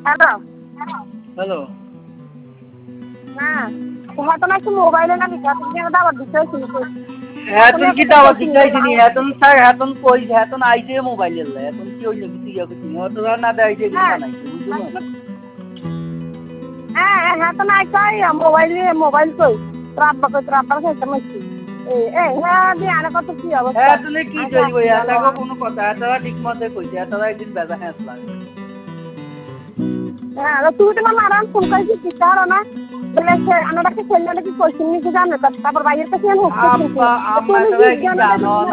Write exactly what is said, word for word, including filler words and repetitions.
hello hello হ্যাঁ হয়তো না একটু মোবাইলে না দিতে তুমি কেন দাবার দিতে এখন কি দাওয়াত দিতেছিনি এখন স্যার এখন কই এখন আইছে মোবাইল এলে এখন কি হইলো কিছু ইয়া কিছু অত না দেয় যে হ্যাঁ বানাইছে বুঝছো না হ্যাঁ হ্যাঁ তো নাই কই মোবাইল মোবাইল কই রাব্বা কই রাব্বা খাইতে মাইছি এ এ হ্যাঁ দি আরে কত কি অবস্থা হ্যাঁ তুমি কি কইব ইয়া লাগো কোনো কথা এতটা ঠিক মতে কইছে এতটা একদিন বেজা হ্যাঁ লাগে হ্যাঁ তুই তো মামা আরাম ফোন কইছি কি কারো না বলে সে আনাটাকে ছেলে নাকি কইছিনি কি জানো তারপর বাইরের কাছে আমি আব্বা আম্মা সবাই কি জানো